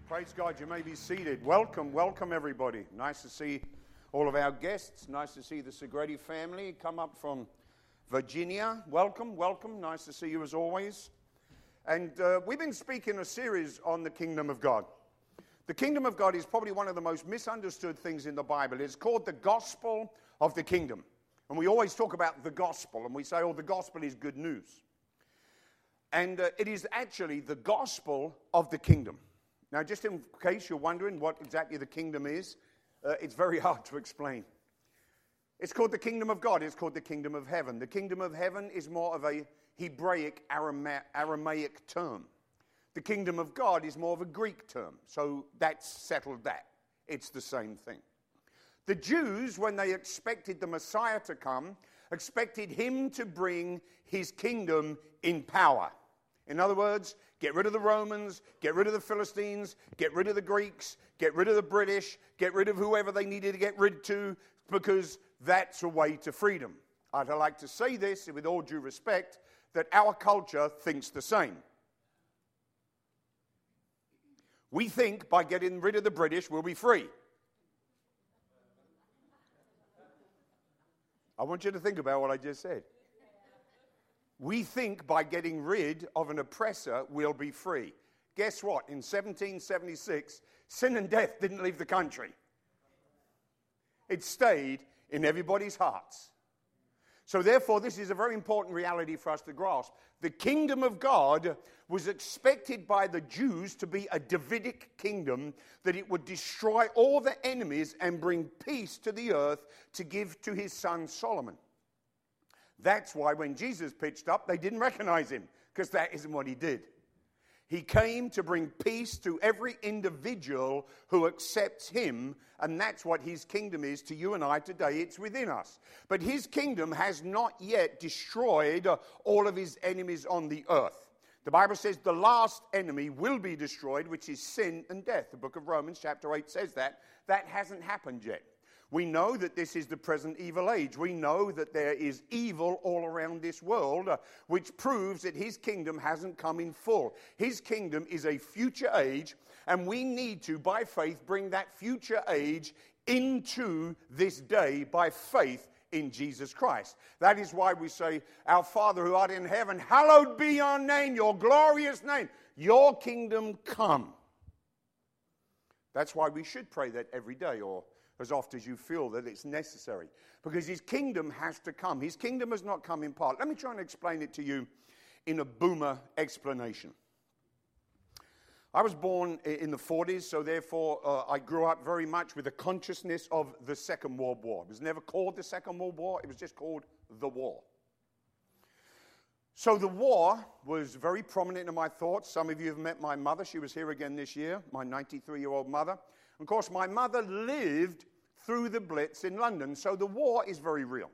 Praise God, you may be seated. Welcome everybody. Nice to see all of our guests. Nice to see the Segretti family come up from Virginia. Welcome. Nice to see you as always. And we've been speaking a series on the kingdom of God. The kingdom of God is probably one of the most misunderstood things in the Bible. It's called the gospel of the kingdom. And we always talk about the gospel, and we say, oh, the gospel is good news. And it is actually the gospel of the kingdom. Now, just in case you're wondering what exactly the kingdom is, it's very hard to explain. It's called the kingdom of God. It's called the kingdom of heaven. The kingdom of heaven is more of a Hebraic, Aramaic term. The kingdom of God is more of a Greek term. So that's settled that. It's the same thing. The Jews, when they expected the Messiah to come, expected him to bring his kingdom in power. In other words, get rid of the Romans, get rid of the Philistines, get rid of the Greeks, get rid of the British, get rid of whoever they needed to get rid to, because that's a way to freedom. I'd like to say this, with all due respect, that our culture thinks the same. We think by getting rid of the British, we'll be free. I want you to think about what I just said. We think by getting rid of an oppressor, we'll be free. Guess what? In 1776, sin and death didn't leave the country. It stayed in everybody's hearts. So therefore, this is a very important reality for us to grasp. The kingdom of God was expected by the Jews to be a Davidic kingdom, that it would destroy all the enemies and bring peace to the earth to give to his son Solomon. That's why when Jesus pitched up, they didn't recognize him, because that isn't what he did. He came to bring peace to every individual who accepts him, and that's what his kingdom is to you and I today. It's within us. But his kingdom has not yet destroyed all of his enemies on the earth. The Bible says the last enemy will be destroyed, which is sin and death. The book of Romans chapter 8 says that. That hasn't happened yet. We know that this is the present evil age. We know that there is evil all around this world, which proves that his kingdom hasn't come in full. His kingdom is a future age, and we need to, by faith, bring that future age into this day by faith in Jesus Christ. That is why we say, our Father who art in heaven, hallowed be your name, your glorious name. Your kingdom come. That's why we should pray that every day, or as often as you feel that it's necessary. Because his kingdom has to come. His kingdom has not come in part. Let me try and explain it to you in a boomer explanation. I was born in the 40s, so therefore I grew up very much with the consciousness of the Second World War. It was never called the Second World War. It was just called the war. So the war was very prominent in my thoughts. Some of you have met my mother. She was here again this year, my 93-year-old mother. Of course, my mother lived through the Blitz in London, so the war is very real.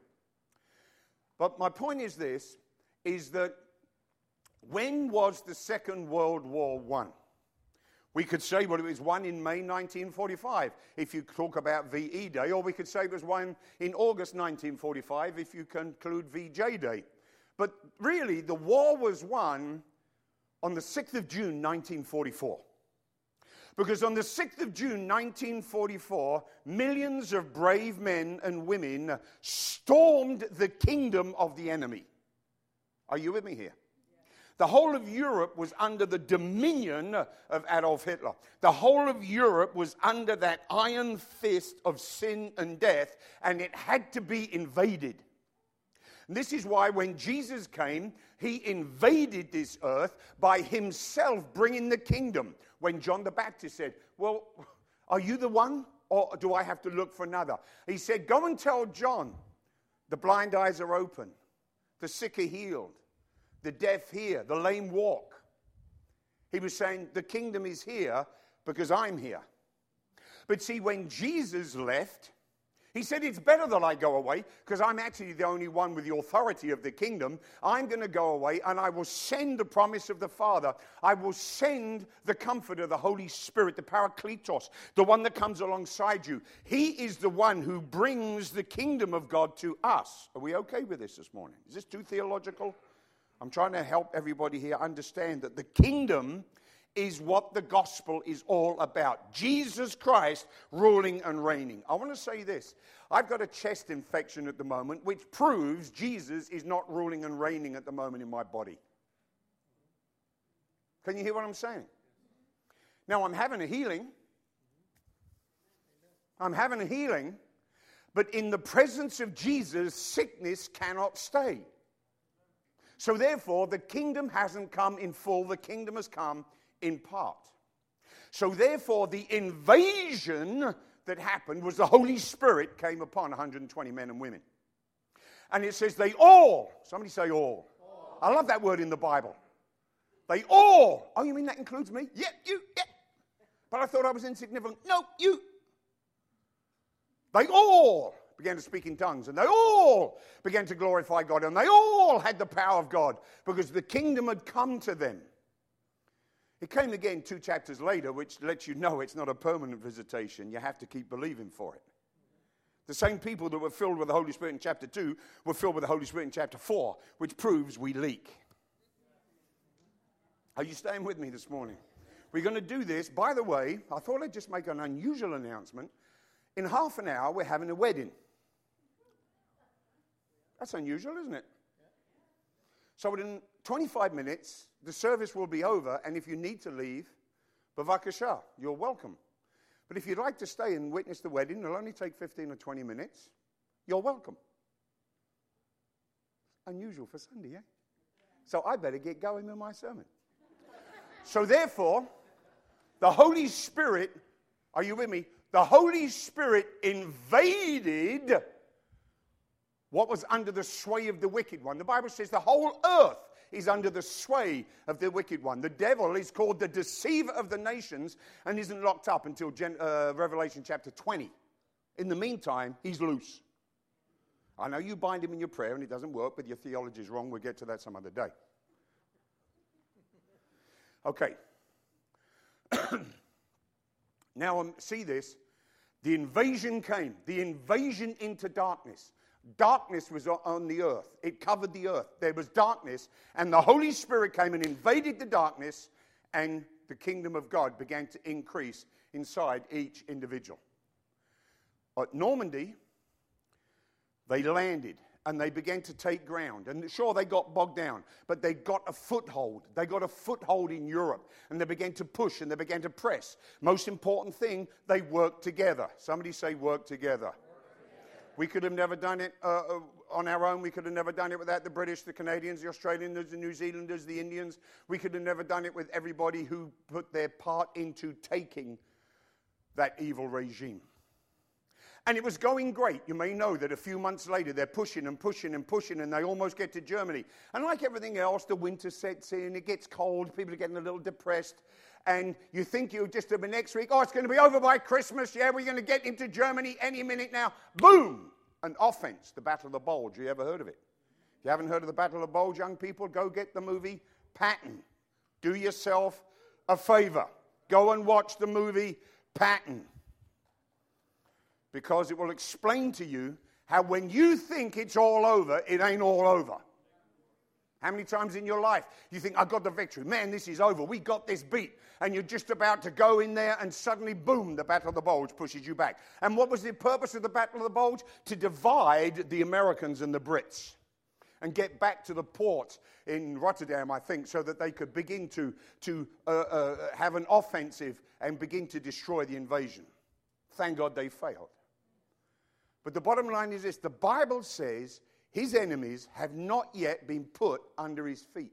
But my point is this, is that when was the Second World War won? We could say, well, it was won in May 1945, if you talk about VE Day, or we could say it was won in August 1945, if you conclude VJ Day. But really, the war was won on the 6th of June 1944. Because on the 6th of June 1944, millions of brave men and women stormed the kingdom of the enemy. Are you with me here? The whole of Europe was under the dominion of Adolf Hitler. The whole of Europe was under that iron fist of sin and death, and it had to be invaded. And this is why when Jesus came, he invaded this earth by himself bringing the kingdom. When John the Baptist said, well, are you the one, or do I have to look for another? He said, go and tell John, the blind eyes are open, the sick are healed, the deaf hear, the lame walk. He was saying, the kingdom is here because I'm here. But see, when Jesus left, he said, it's better that I go away because I'm actually the only one with the authority of the kingdom. I'm going to go away and I will send the promise of the Father. I will send the Comforter, the Holy Spirit, the Parakletos, the one that comes alongside you. He is the one who brings the kingdom of God to us. Are we okay with this morning? Is this too theological? I'm trying to help everybody here understand that the kingdom is what the gospel is all about. Jesus Christ ruling and reigning. I want to say this. I've got a chest infection at the moment, which proves Jesus is not ruling and reigning at the moment in my body. Can you hear what I'm saying? Now, I'm having a healing. But in the presence of Jesus, sickness cannot stay. So therefore, the kingdom hasn't come in full. The kingdom has come in part. So therefore, the invasion that happened was the Holy Spirit came upon 120 men and women. And it says they all, somebody say all. I love that word in the Bible. They all, oh, you mean that includes me? Yeah, you, yeah. But I thought I was insignificant. No, you. They all began to speak in tongues, and they all began to glorify God, and they all had the power of God because the kingdom had come to them. It came again 2 chapters later, which lets you know it's not a permanent visitation. You have to keep believing for it. The same people that were filled with the Holy Spirit in chapter 2 were filled with the Holy Spirit in chapter 4, which proves we leak. Are you staying with me this morning? We're going to do this. By the way, I thought I'd just make an unusual announcement. In half an hour, we're having a wedding. That's unusual, isn't it? So within 25 minutes, the service will be over, and if you need to leave, bavakasha, you're welcome. But if you'd like to stay and witness the wedding, it'll only take 15 or 20 minutes. You're welcome. Unusual for Sunday, eh? So I better get going with my sermon. So therefore, the Holy Spirit, are you with me? The Holy Spirit invaded what was under the sway of the wicked one. The Bible says the whole earth is under the sway of the wicked one. The devil is called the deceiver of the nations and isn't locked up until Revelation chapter 20. In the meantime, he's loose. I know you bind him in your prayer and it doesn't work, but your theology is wrong. We'll get to that some other day. Okay. Now, see this. The invasion came. The invasion into darkness. Darkness was on the earth. It covered the earth. There was darkness, and the Holy Spirit came and invaded the darkness, and the kingdom of God began to increase inside each individual. At Normandy, they landed, and they began to take ground. And sure, they got bogged down, but they got a foothold. They got a foothold in Europe, and they began to push, and they began to press. Most important thing, they worked together. Somebody say work together. We could have never done it on our own. We could have never done it without the British, the Canadians, the Australians, the New Zealanders, the Indians. We could have never done it with everybody who put their part into taking that evil regime. And it was going great. You may know that a few months later, they're pushing and pushing and pushing, and they almost get to Germany. And like everything else, the winter sets in, it gets cold, people are getting a little depressed, and you think you'll just have next week, oh, it's going to be over by Christmas, yeah, we're going to get into Germany any minute now. Boom! An offense, the Battle of the Bulge. You ever heard of it? If you haven't heard of the Battle of the Bulge, young people, go get the movie Patton. Do yourself a favor. Go and watch the movie Patton. Because it will explain to you how when you think it's all over, it ain't all over. How many times in your life you think, I got the victory. Man, this is over. We got this beat. And you're just about to go in there and suddenly, boom, the Battle of the Bulge pushes you back. And what was the purpose of the Battle of the Bulge? To divide the Americans and the Brits and get back to the port in Rotterdam, I think, so that they could begin to have an offensive and begin to destroy the invasion. Thank God they failed. But the bottom line is this. The Bible says his enemies have not yet been put under his feet.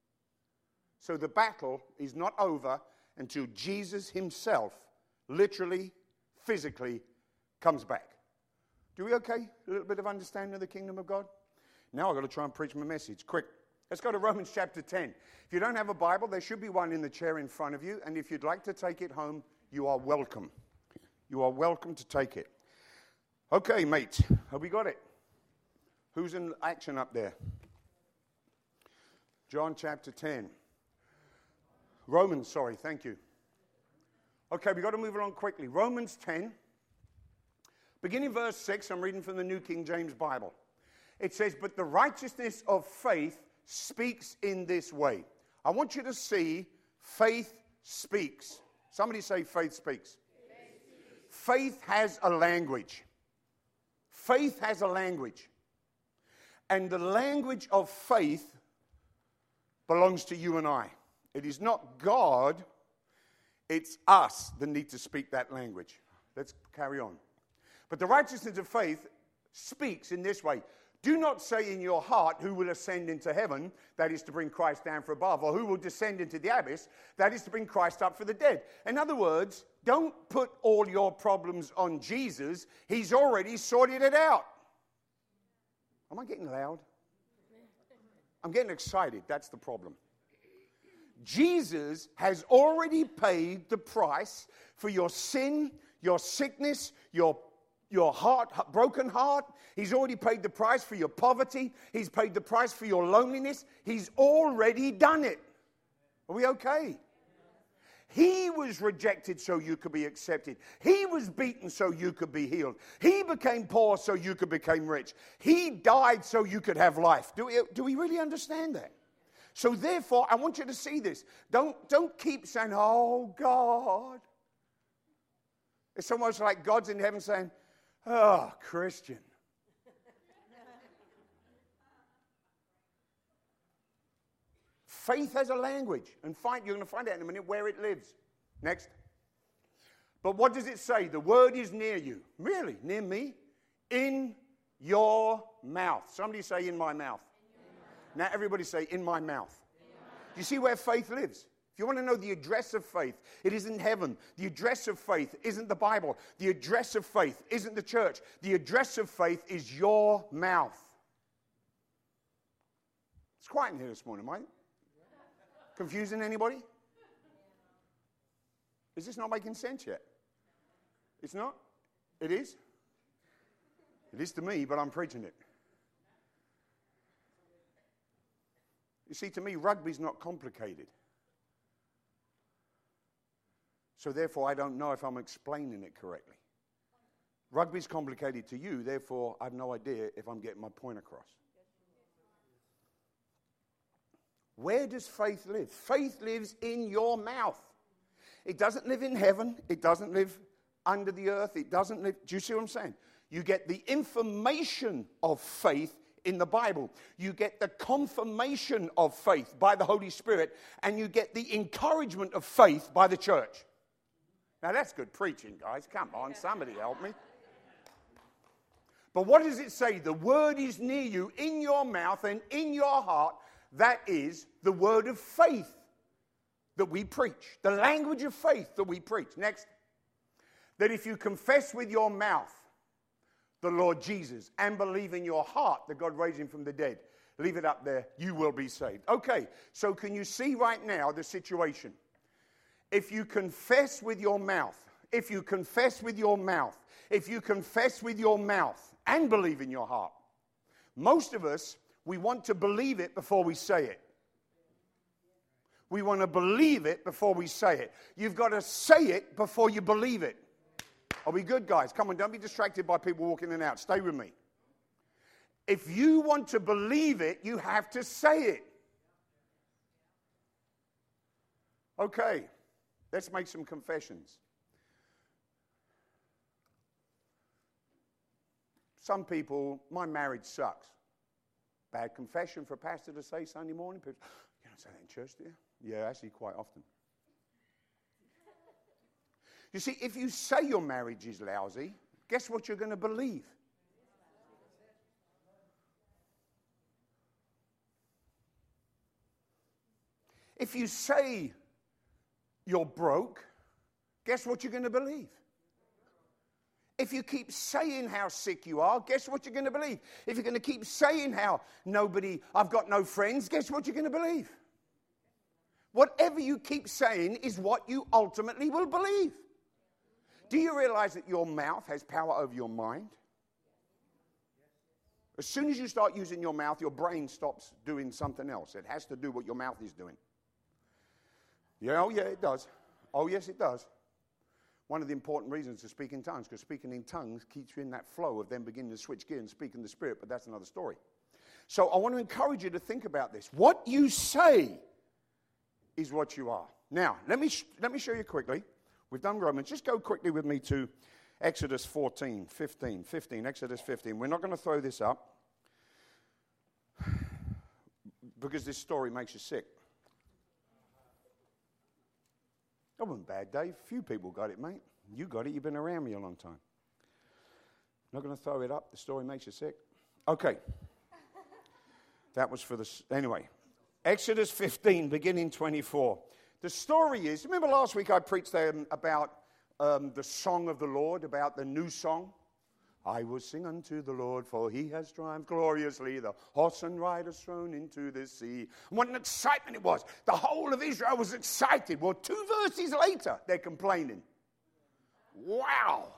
So the battle is not over until Jesus himself, literally, physically, comes back. Do we okay? A little bit of understanding of the kingdom of God? Now I've got to try and preach my message. Quick. Let's go to Romans chapter 10. If you don't have a Bible, there should be one in the chair in front of you. And if you'd like to take it home, you are welcome. You are welcome to take it. Okay, mate, have we got it? Who's in action up there? John chapter 10. Romans, sorry, thank you. Okay, we've got to move along quickly. Romans 10, beginning verse 6, I'm reading from the New King James Bible. It says, but the righteousness of faith speaks in this way. I want you to see faith speaks. Somebody say faith speaks. Faith has a language. Faith has a language. And the language of faith belongs to you and I. It is not God, it's us that need to speak that language. Let's carry on. But the righteousness of faith speaks in this way. Do not say in your heart, who will ascend into heaven, that is to bring Christ down from above, or who will descend into the abyss, that is to bring Christ up for the dead. In other words, don't put all your problems on Jesus. He's already sorted it out. Am I getting loud? I'm getting excited. That's the problem. Jesus has already paid the price for your sin, your sickness, your heart, broken heart. He's already paid the price for your poverty. He's paid the price for your loneliness. He's already done it. Are we okay? He was rejected so you could be accepted. He was beaten so you could be healed. He became poor so you could become rich. He died so you could have life. Do we really understand that? So therefore, I want you to see this. Don't keep saying, oh, God. It's almost like God's in heaven saying, oh, Christian. Faith has a language. And you're going to find out in a minute where it lives. Next. But what does it say? The word is near you. Really? Near me? In your mouth. Somebody say, in my mouth. Now everybody say, in my mouth. Do you see where faith lives? If you want to know the address of faith, it is in heaven. The address of faith isn't the Bible. The address of faith isn't the church. The address of faith is your mouth. It's quiet in here this morning, mate. Confusing anybody? Is this not making sense yet? It's not? It is? It is to me, but I'm preaching it. You see, to me, rugby's not complicated. So therefore, I don't know if I'm explaining it correctly. Rugby's complicated to you, therefore, I have no idea if I'm getting my point across. Where does faith live? Faith lives in your mouth. It doesn't live in heaven. It doesn't live under the earth. It doesn't live... Do you see what I'm saying? You get the information of faith in the Bible. You get the confirmation of faith by the Holy Spirit, and you get the encouragement of faith by the church. Now that's good preaching, guys. Come on, somebody help me. But what does it say? The word is near you, in your mouth and in your heart. That is the word of faith that we preach. The language of faith that we preach. Next. That if you confess with your mouth the Lord Jesus and believe in your heart that God raised him from the dead, leave it up there, you will be saved. Okay, so can you see right now the situation? If you confess with your mouth, if you confess with your mouth, if you confess with your mouth and believe in your heart, most of us, we want to believe it before we say it. We want to believe it before we say it. You've got to say it before you believe it. Are we good, guys? Come on, don't be distracted by people walking in and out. Stay with me. If you want to believe it, you have to say it. Okay, let's make some confessions. Some people, my marriage sucks. Bad confession for a pastor to say Sunday morning. People, you don't say that in church, do you? Yeah, actually quite often. You see, if you say your marriage is lousy, guess what you're going to believe? If you say you're broke, guess what you're going to believe? If you keep saying how sick you are, guess what you're going to believe? If you're going to keep saying how I've got no friends, guess what you're going to believe? Whatever you keep saying is what you ultimately will believe. Do you realize that your mouth has power over your mind? As soon as you start using your mouth, your brain stops doing something else. It has to do what your mouth is doing. Yeah, oh yeah, it does. Oh yes, it does. One of the important reasons to speak in tongues, because speaking in tongues keeps you in that flow of then beginning to switch gear and speak in the Spirit, but that's another story. So I want to encourage you to think about this. What you say is what you are. Now, let me show you quickly. We've done Romans. Just go quickly with me to Exodus 15. Exodus 15. We're not going to throw this up because this story makes you sick. That wasn't bad, Dave. Few people got it, mate. You got it. You've been around me a long time. Not going to throw it up. The story makes you sick. Okay. That was for the... Anyway. Exodus 15, beginning 24. The story is... Remember last week I preached about the song of the Lord, about the new song? I will sing unto the Lord, for he has triumphed gloriously. The horse and riders thrown into the sea. And what an excitement it was. The whole of Israel was excited. Well, 2 verses later, they're complaining. Wow.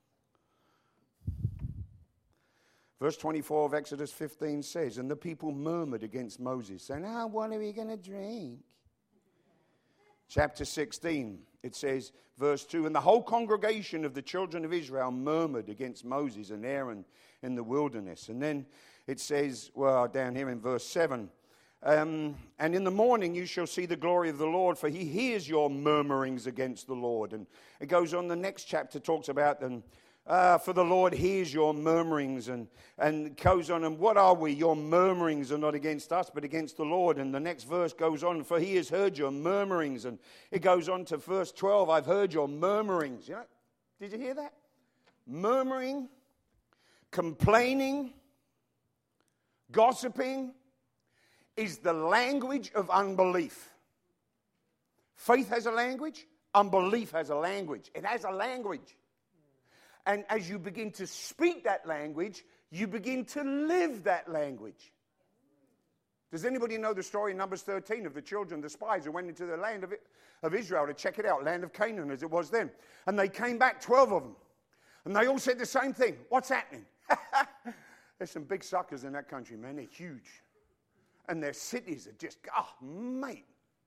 Verse 24 of Exodus 15 says, and the people murmured against Moses, saying, what are we going to drink? Chapter 16, it says, verse 2, and the whole congregation of the children of Israel murmured against Moses and Aaron in the wilderness. And then it says, well, down here in verse 7, and in the morning you shall see the glory of the Lord, for he hears your murmurings against the Lord. And it goes on, the next chapter talks about them. For the Lord hears your murmurings, and goes on, and what are we? Your murmurings are not against us, but against the Lord. And the next verse goes on, for he has heard your murmurings. And it goes on to verse 12, I've heard your murmurings. You know, did you hear that? Murmuring, complaining, gossiping is the language of unbelief. Faith has a language, unbelief has a language. It has a language. And as you begin to speak that language, you begin to live that language. Does anybody know the story in Numbers 13 of the children, the spies who went into the land of Israel to check it out, land of Canaan as it was then? And they came back, 12 of them. And they all said the same thing. What's happening? There's some big suckers in that country, man. They're huge. And their cities are just, mate.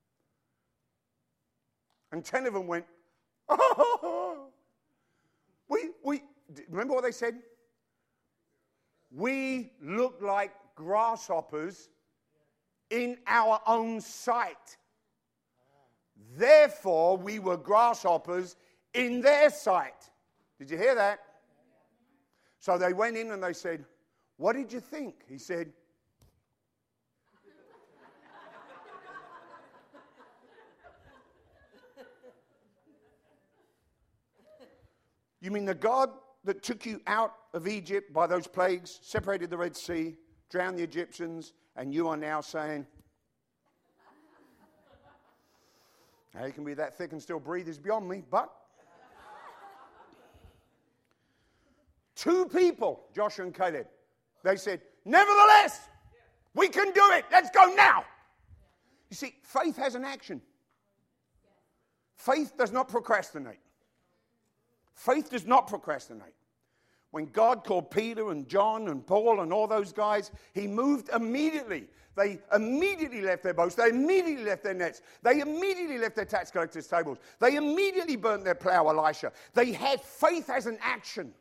And 10 of them went, We remember what they said? We look like grasshoppers in our own sight. Therefore, we were grasshoppers in their sight. Did you hear that? So they went in and they said, what did you think? He said, you mean the God that took you out of Egypt by those plagues, separated the Red Sea, drowned the Egyptians, and you are now saying, how you can be that thick and still breathe is beyond me, but 2 people, Joshua and Caleb, they said, nevertheless, we can do it. Let's go now. You see, faith has an action. Faith does not procrastinate. Faith does not procrastinate. When God called Peter and John and Paul and all those guys, he moved immediately. They immediately left their boats. They immediately left their nets. They immediately left their tax collectors' tables. They immediately burnt their plow, Elisha. They had faith as an action.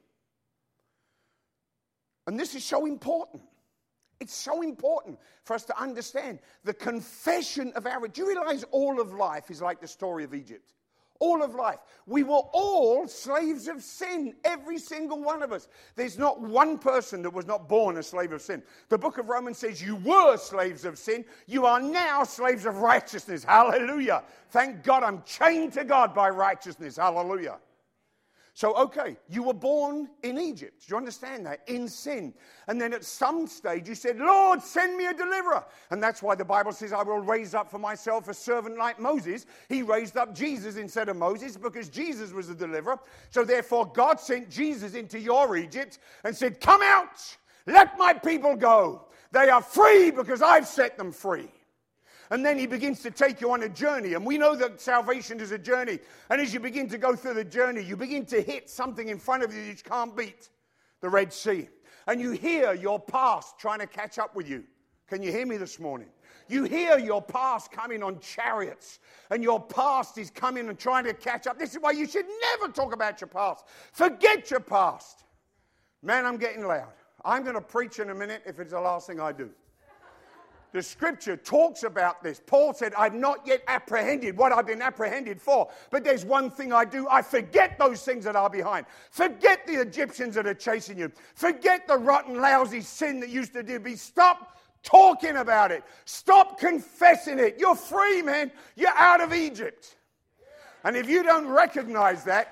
And this is so important. It's so important for us to understand the confession of our... Do you realize all of life is like the story of Egypt? All of life. We were all slaves of sin, every single one of us. There's not one person that was not born a slave of sin. The book of Romans says you were slaves of sin. You are now slaves of righteousness. Hallelujah. Thank God I'm chained to God by righteousness. Hallelujah. So, okay, you were born in Egypt. Do you understand that? In sin. And then at some stage you said, Lord, send me a deliverer. And that's why the Bible says, I will raise up for myself a servant like Moses. He raised up Jesus instead of Moses because Jesus was the deliverer. So therefore God sent Jesus into your Egypt and said, come out, let my people go. They are free because I've set them free. And then he begins to take you on a journey. And we know that salvation is a journey. And as you begin to go through the journey, you begin to hit something in front of you that you can't beat. The Red Sea. And you hear your past trying to catch up with you. Can you hear me this morning? You hear your past coming on chariots. And your past is coming and trying to catch up. This is why you should never talk about your past. Forget your past. Man, I'm getting loud. I'm going to preach in a minute if it's the last thing I do. The scripture talks about this. Paul said, I've not yet apprehended what I've been apprehended for. But there's one thing I do. I forget those things that are behind. Forget the Egyptians that are chasing you. Forget the rotten, lousy sin that used to do. Stop talking about it. Stop confessing it. You're free, man. You're out of Egypt. And if you don't recognize that,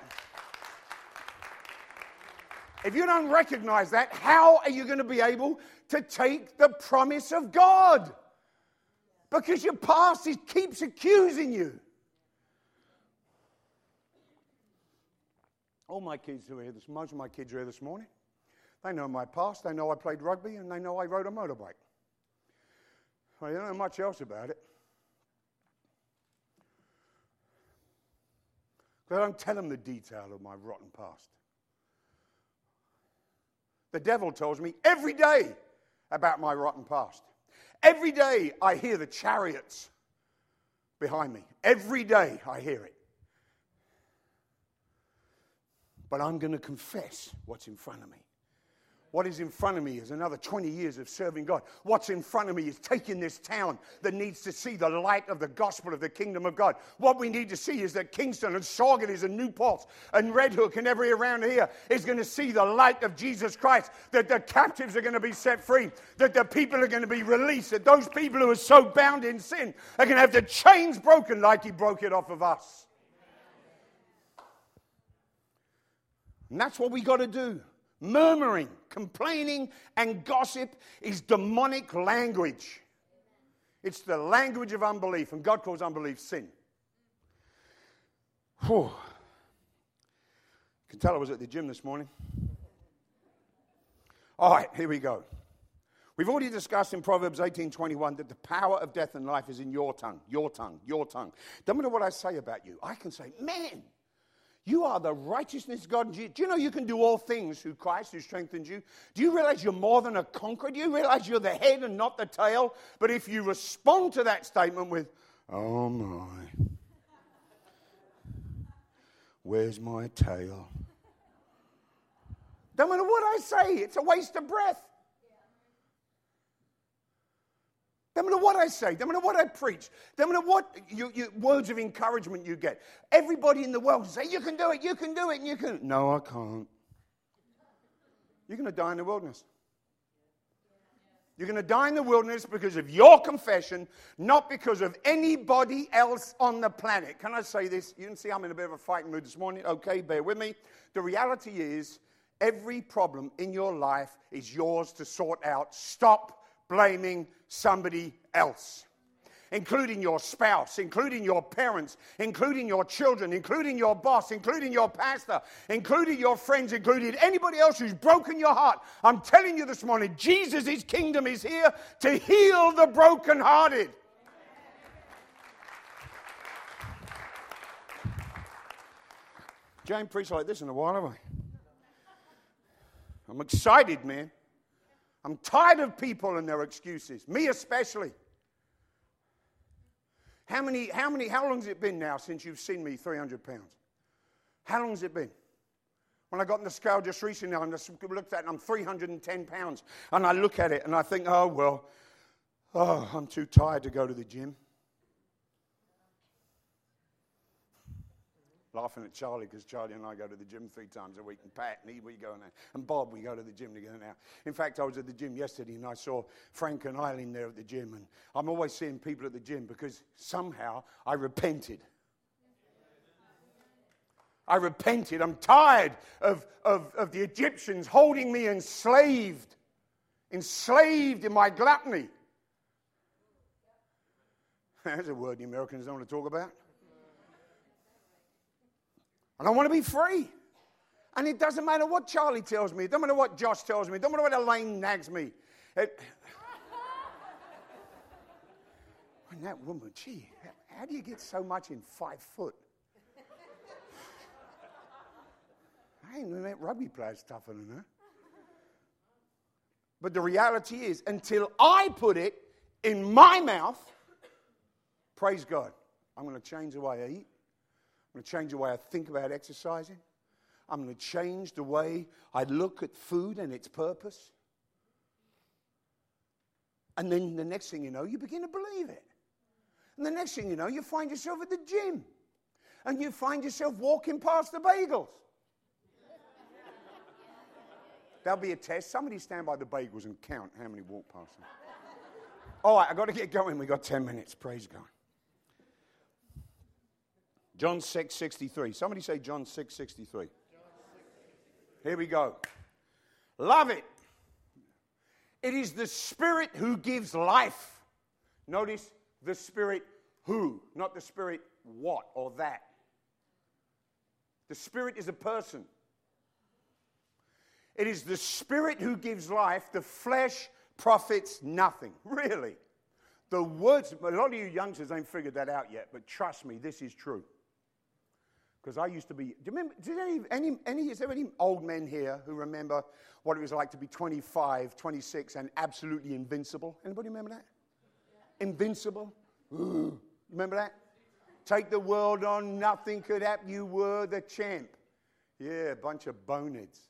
how are you going to be able to take the promise of God? Because your past keeps accusing you. All my kids are here. Most of my kids are here this morning. They know my past. They know I played rugby, and they know I rode a motorbike. Well, they don't know much else about it. But I don't tell them the detail of my rotten past. The devil tells me every day about my rotten past. Every day I hear the chariots behind me. Every day I hear it. But I'm going to confess what's in front of me. What is in front of me is another 20 years of serving God. What's in front of me is taking this town that needs to see the light of the gospel of the kingdom of God. What we need to see is that Kingston and Saugerties and Newport and Red Hook and every around here is going to see the light of Jesus Christ, that the captives are going to be set free, that the people are going to be released, that those people who are so bound in sin are going to have the chains broken like he broke it off of us. And that's what we got to do. Murmuring, complaining, and gossip is demonic language. It's the language of unbelief, and God calls unbelief sin. Whew. You can tell I was at the gym this morning. All right, here we go. We've already discussed in Proverbs 18:21 that the power of death and life is in your tongue, your tongue, your tongue. Don't matter what I say about you. I can say, man, you are the righteousness of God. Do you know you can do all things through Christ who strengthens you? Do you realize you're more than a conqueror? Do you realize you're the head and not the tail? But if you respond to that statement with, oh my, where's my tail? Don't matter what I say, it's a waste of breath. No matter what I say, no matter what I preach, no matter what words of encouragement you get, everybody in the world will say, you can do it, and you can. No, I can't. You're going to die in the wilderness. You're going to die in the wilderness because of your confession, not because of anybody else on the planet. Can I say this? You can see I'm in a bit of a fighting mood this morning. Okay, bear with me. The reality is, every problem in your life is yours to sort out. Stop blaming somebody else, including your spouse, including your parents, including your children, including your boss, including your pastor, including your friends, including anybody else who's broken your heart. I'm telling you this morning, Jesus' kingdom is here to heal the brokenhearted. Jane preached like this in a while, have I? I'm excited, man. I'm tired of people and their excuses, me especially. How long's it been now since you've seen me 300 pounds? How long has it been? When I got on the scale just recently, I just looked at it and I'm 310 pounds. And I look at it and I think, I'm too tired to go to the gym. Laughing at Charlie because Charlie and I go to the gym 3 times a week, and Pat and we go now, and Bob, we go to the gym together now. In fact, I was at the gym yesterday and I saw Frank and Eileen there at the gym, and I'm always seeing people at the gym because somehow I repented. I'm tired of the Egyptians holding me enslaved in my gluttony. There's a word the Americans don't want to talk about. And I want to be free. And it doesn't matter what Charlie tells me. It doesn't matter what Josh tells me. It doesn't matter what Elaine nags me. And that woman, gee, how do you get so much in 5 foot? I ain't met rugby players tougher than her. But the reality is, until I put it in my mouth, praise God, I'm going to change the way I eat. I'm going to change the way I think about exercising. I'm going to change the way I look at food and its purpose. And then the next thing you know, you begin to believe it. And the next thing you know, you find yourself at the gym. And you find yourself walking past the bagels. There'll be a test. Somebody stand by the bagels and count how many walk past them. All right, I've got to get going. We've got 10 minutes. Praise God. John 6:63. Somebody say John 6:63. Here we go. Love it. It is the Spirit who gives life. Notice the Spirit who, not the Spirit what or that. The Spirit is a person. It is the Spirit who gives life. The flesh profits nothing. Really. The words, a lot of you youngsters ain't figured that out yet, but trust me, this is true. Because I used to be, do you remember, is there any old men here who remember what it was like to be 25, 26 and absolutely invincible? Anybody remember that? Yeah. Invincible? Ooh. Remember that? Take the world on, nothing could happen, you were the champ. Yeah, a bunch of boneheads.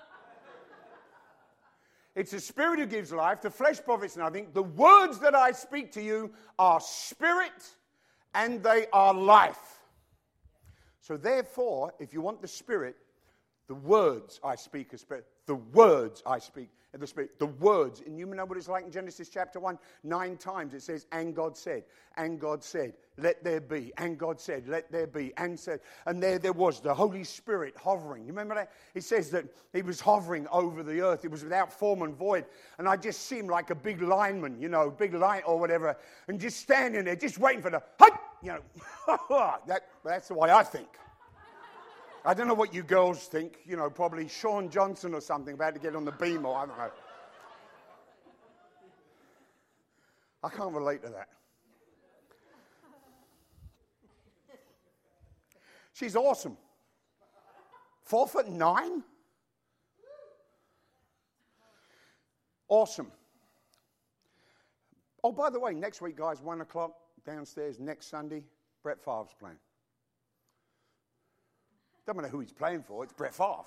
It's the Spirit who gives life, the flesh profits nothing. The words that I speak to you are spirit and they are life. So therefore, if you want the Spirit, the words I speak are spirit. The words I speak are the Spirit. The words, and you know what it's like in Genesis chapter 1? 9 times it says, and God said, let there be. And God said, let there be. And said, and there was the Holy Spirit hovering. You remember that? It says that he was hovering over the earth. It was without form and void. And I just see him like a big lineman, big lion or whatever, and just standing there, just waiting for the, that's the way I think. I don't know what you girls think, probably Sean Johnson or something about to get on the beam or I don't know. I can't relate to that. She's awesome. 4'9". Awesome. Oh, by the way, next week, guys, 1 o'clock downstairs, next Sunday, Brett Favre's playing. Don't know who he's playing for. It's Brett Favre.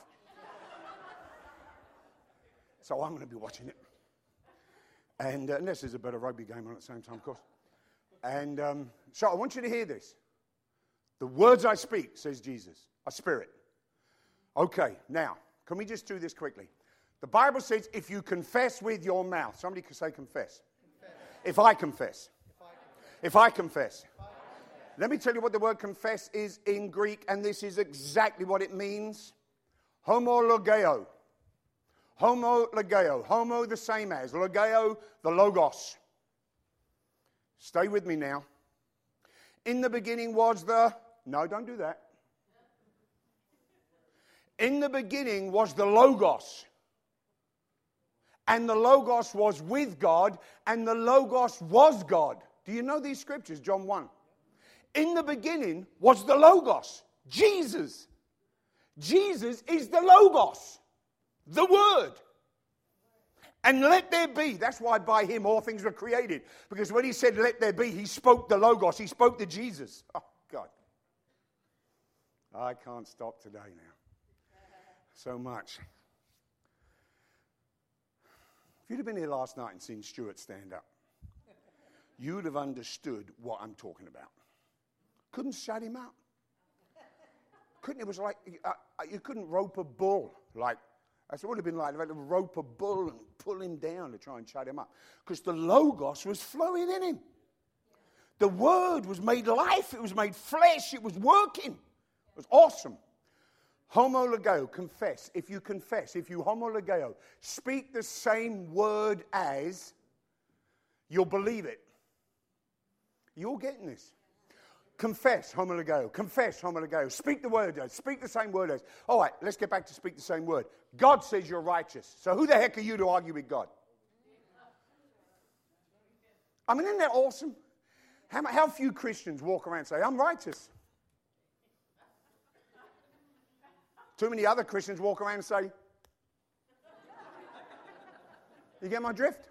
So I'm going to be watching it. And unless there's a better rugby game on at the same time, of course. And so I want you to hear this. The words I speak, says Jesus, are spirit. Okay, now, can we just do this quickly? The Bible says if you confess with your mouth. Somebody can say confess. If I confess. If I confess. Let me tell you what the word confess is in Greek, and this is exactly what it means. Homologeo. Homologeo. Homo, the same as. Logeo, the logos. Stay with me now. In the beginning was the... No, don't do that. In the beginning was the logos. And the logos was with God, and the logos was God. Do you know these scriptures? John 1. In the beginning was the Logos, Jesus. Jesus is the Logos, the Word. And let there be. That's why by him all things were created. Because when he said let there be, he spoke the Logos. He spoke to Jesus. Oh, God. I can't stop today now. So much. If you'd have been here last night and seen Stuart stand up, you would have understood what I'm talking about. Couldn't shut him up. It was like you couldn't rope a bull. Like that's what it would have been like. You had to rope a bull and pull him down to try and shut him up. Because the Logos was flowing in him. The Word was made life. It was made flesh. It was working. It was awesome. Homologeo, confess. If you homologeo, speak the same word as, you'll believe it. You're getting this. Confess, homologeo. Confess, homologeo. Speak the word as. Speak the same word as. All right, let's get back to speak the same word. God says you're righteous. So who the heck are you to argue with God? I mean, isn't that awesome? How few Christians walk around and say, I'm righteous. Too many other Christians walk around and say, you get my drift?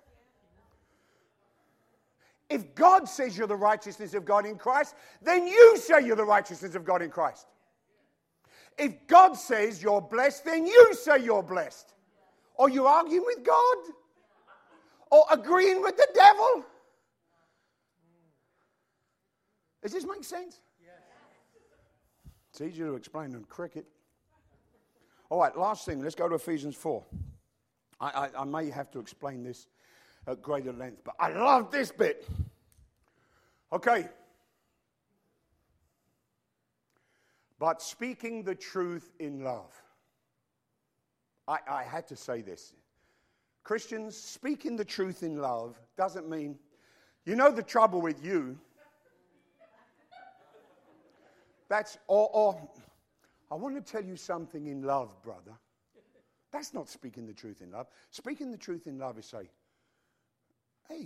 If God says you're the righteousness of God in Christ, then you say you're the righteousness of God in Christ. If God says you're blessed, then you say you're blessed. Or you're arguing with God. or agreeing with the devil. Does this make sense? Yes. It's easier to explain than cricket. All right, last thing. Let's go to Ephesians 4. I may have to explain this at greater length, but I love this bit. Okay. But speaking the truth in love. I had to say this. Christians, speaking the truth in love doesn't mean, you know the trouble with you. Or I want to tell you something in love, brother. That's not speaking the truth in love. Speaking the truth in love is say, hey,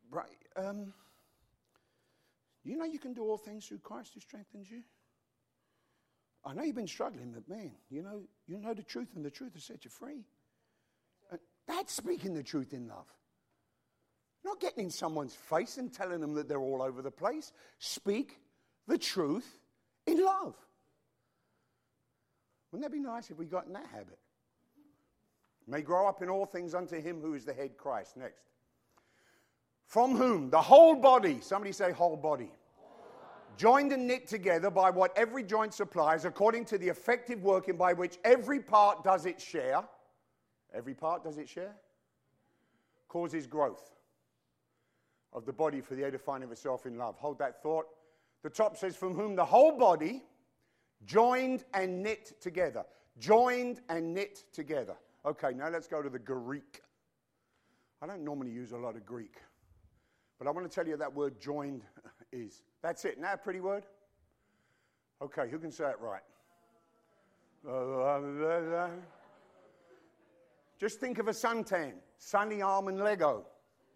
you know you can do all things through Christ who strengthens you? I know you've been struggling, but man, you know the truth, and the truth will set you free. That's speaking the truth in love. Not getting in someone's face and telling them that they're all over the place. Speak the truth in love. Wouldn't that be nice if we got in that habit? May grow up in all things unto him who is the head, Christ. Next. From whom the whole body, somebody say whole body, joined and knit together by what every joint supplies, according to the effective working by which every part does its share. Every part does its share? Causes growth of the body for the edifying of itself in love. Hold that thought. The top says, from whom the whole body, joined and knit together. Joined and knit together. Okay, now let's go to the Greek. I don't normally use a lot of Greek, but I want to tell you that word joined is. That's it. Isn't that a pretty word? Okay, who can say it right? Just think of a suntan. Sunny arm and Lego.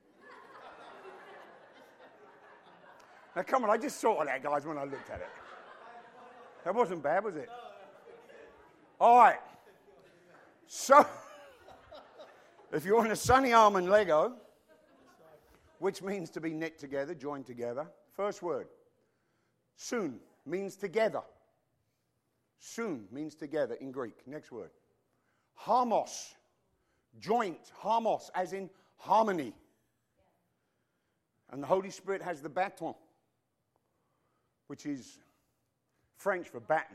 Now, come on, I just saw that, guys, when I looked at it. That wasn't bad, was it? All right. So, if you want a sunny arm and Lego, which means to be knit together, joined together, first word, soon, means together. Soon means together in Greek. Next word. Harmos, joint, harmos, as in harmony. And the Holy Spirit has the baton, which is French for baton.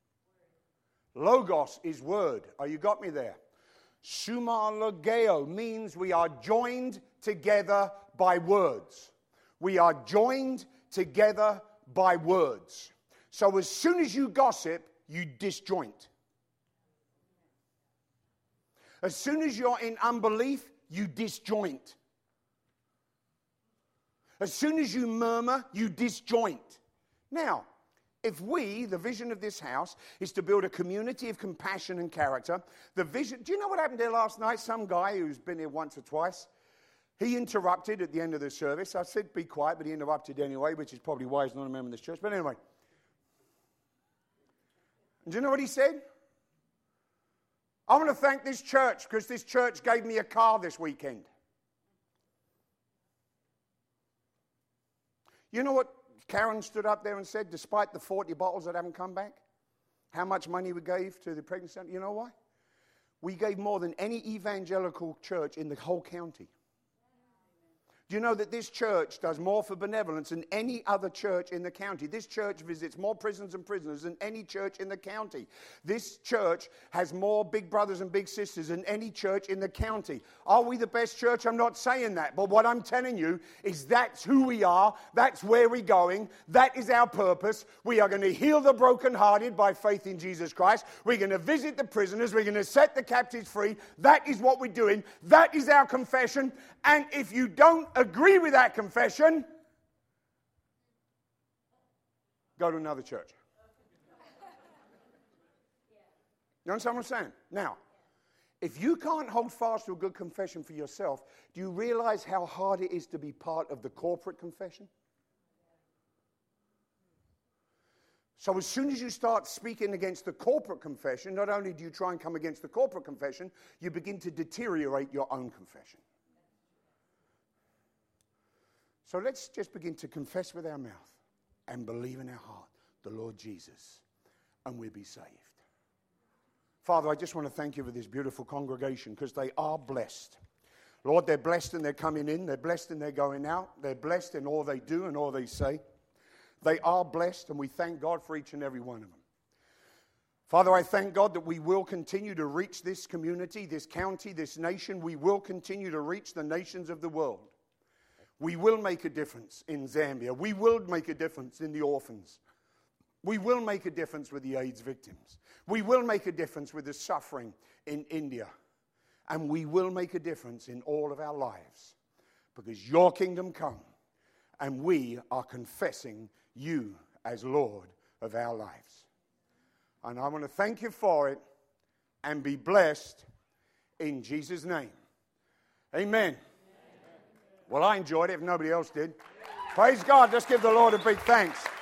Logos is word. Oh, you got me there. Sumalogeo means we are joined together by words. We are joined together by words. So as soon as you gossip, you disjoint. As soon as you're in unbelief, you disjoint. As soon as you murmur, you disjoint. Now, if we, the vision of this house, is to build a community of compassion and character, the vision, do you know what happened there last night? Some guy who's been here once or twice, he interrupted at the end of the service. I said be quiet, but he interrupted anyway, which is probably why he's not a member of this church. But anyway. Do you know what he said? I want to thank this church because this church gave me a car this weekend. You know what Karen stood up there and said, despite the 40 bottles that haven't come back, how much money we gave to the pregnancy center? You know why? We gave more than any evangelical church in the whole county. Do you know that this church does more for benevolence than any other church in the county? This church visits more prisons and prisoners than any church in the county. This church has more big brothers and big sisters than any church in the county. Are we the best church? I'm not saying that. But what I'm telling you is that's who we are. That's where we're going. That is our purpose. We are going to heal the brokenhearted by faith in Jesus Christ. We're going to visit the prisoners. We're going to set the captives free. That is what we're doing. That is our confession. And if you don't agree with that confession, go to another church. You understand what I'm saying? Now, if you can't hold fast to a good confession for yourself, do you realize how hard it is to be part of the corporate confession? So as soon as you start speaking against the corporate confession, not only do you try and come against the corporate confession, you begin to deteriorate your own confession. So let's just begin to confess with our mouth and believe in our heart the Lord Jesus, and we'll be saved. Father, I just want to thank you for this beautiful congregation because they are blessed. Lord, they're blessed and they're coming in. They're blessed and they're going out. They're blessed in all they do and all they say. They are blessed, and we thank God for each and every one of them. Father, I thank God that we will continue to reach this community, this county, this nation. We will continue to reach the nations of the world. We will make a difference in Zambia. We will make a difference in the orphans. We will make a difference with the AIDS victims. We will make a difference with the suffering in India. And we will make a difference in all of our lives, because your kingdom come and we are confessing you as Lord of our lives. And I want to thank you for it and be blessed in Jesus' name. Amen. Well, I enjoyed it if nobody else did. Praise God. Let's give the Lord a big thanks.